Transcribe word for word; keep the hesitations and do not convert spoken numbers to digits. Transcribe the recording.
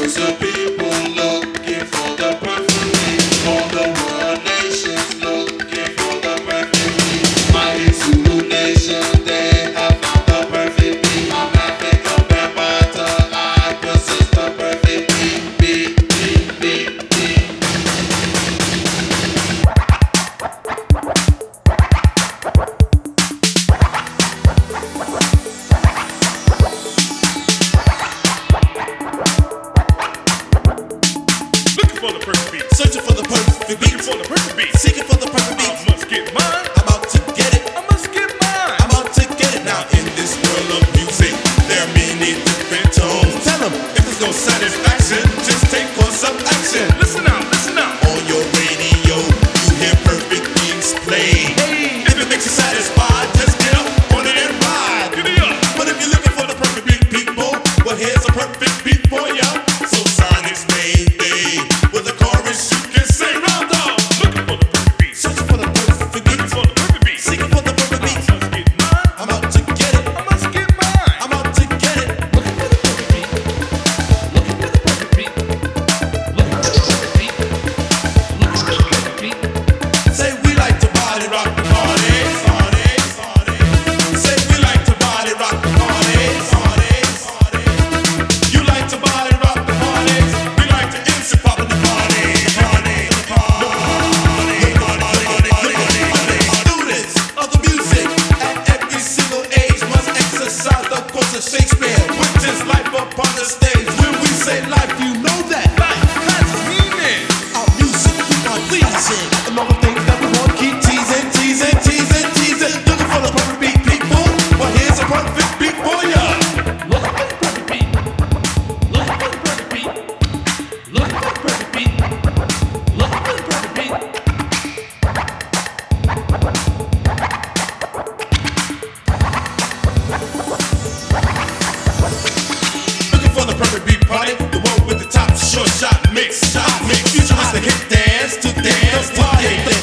Millions of people looking for the perfect beat. All the world nations looking for the perfect beat. Mighty Zulu nation, they have found the perfect beat. I'm Africa, Bambata, I possess the perfect beat. Beat, beat, beat, beat. For the perfect beat. Searching for the perfect beat. Looking for the perfect beat. Seeking for the perfect beat. I must get mine. I'm out to get it. I must get mine. I'm out to get it. Now in this world of music, there are many different tones. Tell them if there's no satisfaction, just take course of action. Listen out, listen out. On your radio, you hear perfect beats played. Hey. If it makes you satisfied, just get up on it and ride. Give it up. But if you're looking for the perfect beat, people, well here's a perfect beat for ya. So Sonic's made day with a chorus you can sing round off. Looking for the perfect beat. Searching for the perfect beat. Looking for the perfect beat. Seeking for the perfect I beat. must get mine. I'm out to get it. I must get mine. I'm out to get it. Looking for the perfect beat. Looking for the perfect beat. Looking for the perfect beat. Looking for the perfect beat. Say we like to body rock the party. Party, party. Say we like to body rock the party. Party, party. You like to body rock the party. We like to instant pop in the party. Party, party, party, party. Students of the music at every single age must exercise the course of Shakespeare, which is life upon the stage. When we say life, you know that Life has meaning. our music we are pleasing. And all the things that we want keep teasing, teasing, teasing, teasing. Looking for the perfect beat, people. Well, here's a perfect beat for ya. Looking for the perfect beat. Looking for the perfect beat. Looking for the perfect beat. Looking for the perfect beat. Looking for the perfect beat party, the one with the top short shot mix, shot mix. Futuristic hit dance to dance party.